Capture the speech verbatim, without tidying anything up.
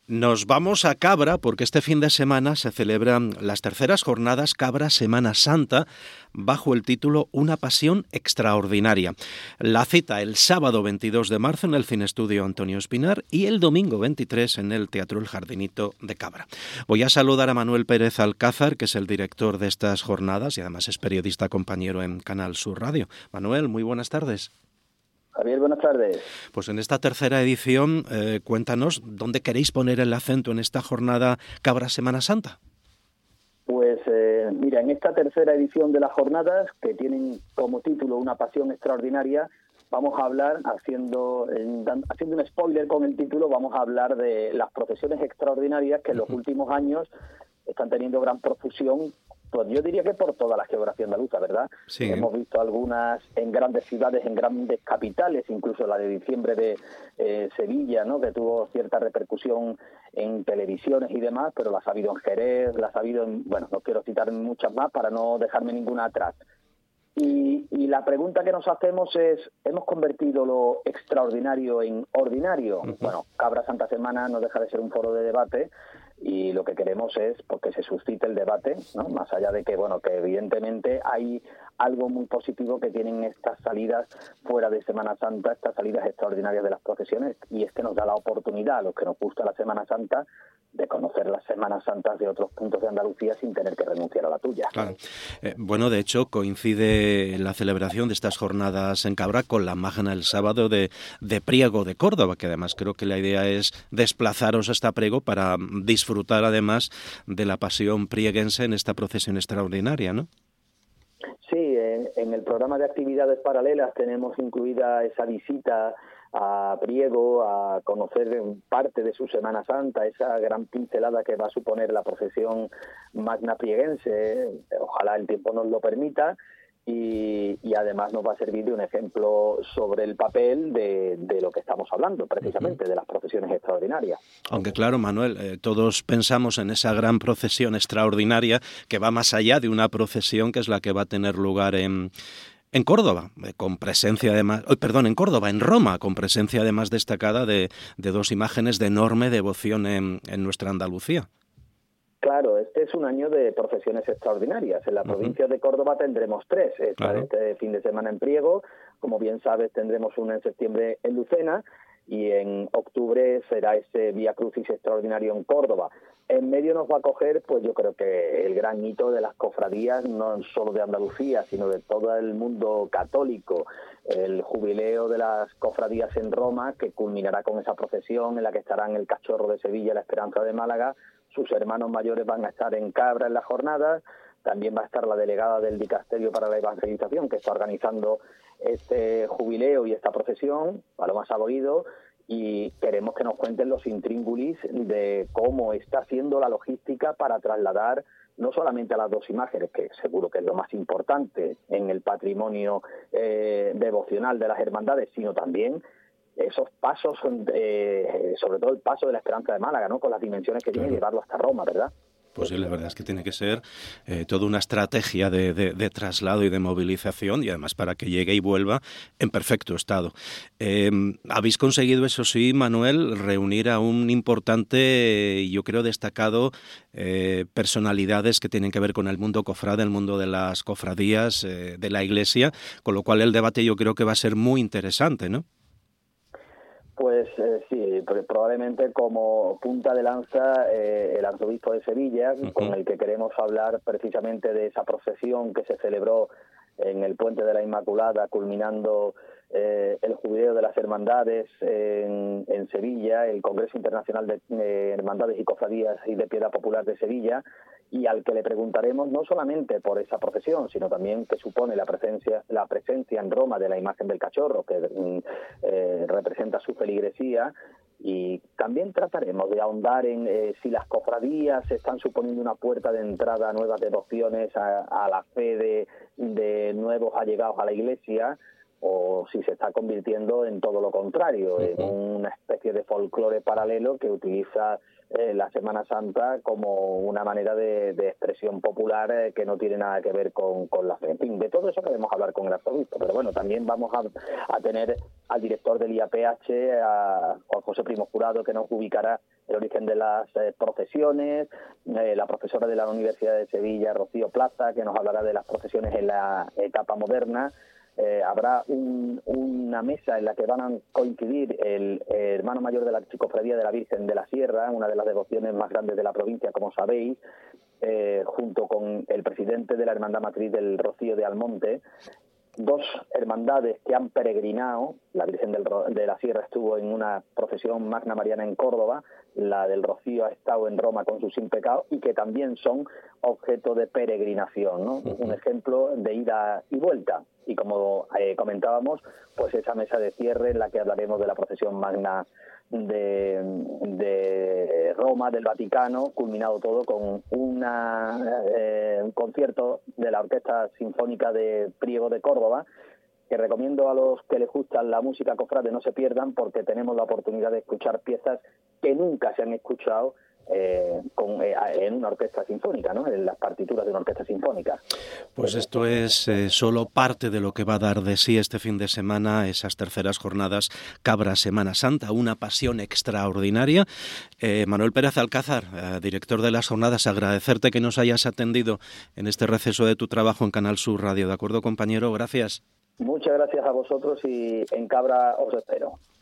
Nos vamos a Cabra porque este fin de semana se celebran las terceras jornadas Cabra Semana Santa bajo el título Una pasión extraordinaria. La cita el sábado veintidós de marzo en el Cinestudio Antonio Espinar y el domingo veintitrés en el Teatro El Jardinito de Cabra. Voy a saludar a Manuel Pérez Alcázar, que es el director de estas jornadas y además es periodista compañero en Canal Sur Radio. Manuel, muy buenas tardes. Javier, buenas tardes. Pues en esta tercera edición, eh, cuéntanos, ¿dónde queréis poner el acento en esta jornada Cabra Semana Santa? Pues eh, mira, en esta tercera edición de las jornadas, que tienen como título Una pasión extraordinaria, vamos a hablar, haciendo, en, haciendo un spoiler con el título, vamos a hablar de las profesiones extraordinarias que en los últimos años están teniendo gran profusión. Pues yo diría que por toda la geografía andaluza, ¿verdad? Sí. Hemos visto algunas en grandes ciudades, en grandes capitales, incluso la de diciembre de eh, Sevilla, ¿no?, que tuvo cierta repercusión en televisiones y demás, pero las ha habido en Jerez, las ha habido en... Bueno, no quiero citar muchas más para no dejarme ninguna atrás. Y, y la pregunta que nos hacemos es, ¿hemos convertido lo extraordinario en ordinario? Uh-huh. Bueno, Cabra Santa Semana no deja de ser un foro de debate, y lo que queremos es porque se suscite el debate, ¿no? Más allá de que, bueno, que evidentemente hay algo muy positivo que tienen estas salidas fuera de Semana Santa, estas salidas extraordinarias de las procesiones, y es que nos da la oportunidad a los que nos gusta la Semana Santa de conocer las Semanas Santas de otros puntos de Andalucía sin tener que renunciar a la tuya. Claro. Eh, bueno, de hecho, coincide la celebración de estas jornadas en Cabra con la Magna el sábado de, de Priego de Córdoba, que además creo que la idea es desplazaros hasta Priego para disfrutar además de la pasión prieguense en esta procesión extraordinaria, ¿no? Sí, eh, en el programa de actividades paralelas tenemos incluida esa visita a Priego, a conocer parte de su Semana Santa, esa gran pincelada que va a suponer la procesión magna prieguense. Ojalá el tiempo nos lo permita. Y, y además nos va a servir de un ejemplo sobre el papel de, de lo que estamos hablando, precisamente, uh-huh. de las procesiones extraordinarias. Aunque claro, Manuel, eh, todos pensamos en esa gran procesión extraordinaria que va más allá de una procesión que es la que va a tener lugar en... En Córdoba, con presencia además, oh, perdón, en Córdoba, en Roma, con presencia además destacada de, de dos imágenes de enorme devoción en, en nuestra Andalucía. Claro, este es un año de procesiones extraordinarias. En la uh-huh. provincia de Córdoba tendremos tres. Esta, claro. Este fin de semana en Priego, como bien sabes, tendremos una en septiembre en Lucena, y en octubre será ese Vía Crucis extraordinario en Córdoba. En medio nos va a coger, pues yo creo que el gran hito de las cofradías, no solo de Andalucía, sino de todo el mundo católico, el jubileo de las cofradías en Roma, que culminará con esa procesión en la que estarán el Cachorro de Sevilla, la Esperanza de Málaga. Sus hermanos mayores van a estar en Cabra en la jornada. También va a estar la delegada del Dicasterio para la Evangelización, que está organizando este jubileo y esta procesión, Paloma Saboído, y queremos que nos cuenten los intríngulis de cómo está haciendo la logística para trasladar no solamente a las dos imágenes, que seguro que es lo más importante en el patrimonio eh, devocional de las hermandades, sino también esos pasos, eh, sobre todo el paso de la Esperanza de Málaga, ¿no?, con las dimensiones que claro. tiene llevarlo hasta Roma, ¿verdad? Pues sí, la verdad es que tiene que ser eh, toda una estrategia de, de, de traslado y de movilización, y además para que llegue y vuelva en perfecto estado. Eh, habéis conseguido, eso sí, Manuel, reunir a un importante y yo creo destacado eh, personalidades que tienen que ver con el mundo cofrade, el mundo de las cofradías, eh, de la Iglesia, con lo cual el debate yo creo que va a ser muy interesante, ¿no? Pues eh, sí, probablemente como punta de lanza eh, el arzobispo de Sevilla, uh-huh. con el que queremos hablar precisamente de esa procesión que se celebró en el Puente de la Inmaculada, culminando eh, el jubileo de las hermandades en, en Sevilla, el Congreso Internacional de eh, Hermandades y Cofradías y de Piedad Popular de Sevilla, y al que le preguntaremos no solamente por esa procesión, sino también qué supone la presencia la presencia en Roma de la imagen del Cachorro, que eh, representa su feligresía, y también trataremos de ahondar en eh, si las cofradías están suponiendo una puerta de entrada a nuevas devociones, a, a la fe de, de nuevos allegados a la Iglesia, o si se está convirtiendo en todo lo contrario, uh-huh. en una especie de folclore paralelo que utiliza eh, la Semana Santa como una manera de, de expresión popular eh, que no tiene nada que ver con, con la fe. En fin, de todo eso queremos hablar con el arzobispo, pero bueno, también vamos a, a tener al director del I A P H, a Juan José Primo Jurado, que nos ubicará el origen de las eh, procesiones, eh, la profesora de la Universidad de Sevilla, Rocío Plaza, que nos hablará de las procesiones en la etapa moderna. Eh, habrá un, una mesa en la que van a coincidir el, el hermano mayor de la Archicofradía de la Virgen de la Sierra, una de las devociones más grandes de la provincia, como sabéis, eh, junto con el presidente de la Hermandad Matriz del Rocío de Almonte. Dos hermandades que han peregrinado. La Virgen del, de la Sierra estuvo en una procesión magna mariana en Córdoba, la del Rocío ha estado en Roma con su sin pecado, y que también son objeto de peregrinación, ¿no? Uh-huh. Un ejemplo de ida y vuelta. Y como eh, comentábamos, pues esa mesa de cierre en la que hablaremos de la procesión magna de, de Roma, del Vaticano, culminado todo con una, eh, un concierto de la Orquesta Sinfónica de Priego de Córdoba, que recomiendo a los que les gusta la música cofrade no se pierdan, porque tenemos la oportunidad de escuchar piezas que nunca se han escuchado eh, con, eh, en una orquesta sinfónica, ¿no? En las partituras de una orquesta sinfónica. Pues esto es eh, solo parte de lo que va a dar de sí este fin de semana, esas terceras jornadas Cabra Semana Santa, una pasión extraordinaria. Eh, Manuel Pérez Alcázar, eh, director de las jornadas, agradecerte que nos hayas atendido en este receso de tu trabajo en Canal Sur Radio. ¿De acuerdo, compañero? Gracias. Muchas gracias a vosotros y en Cabra os espero.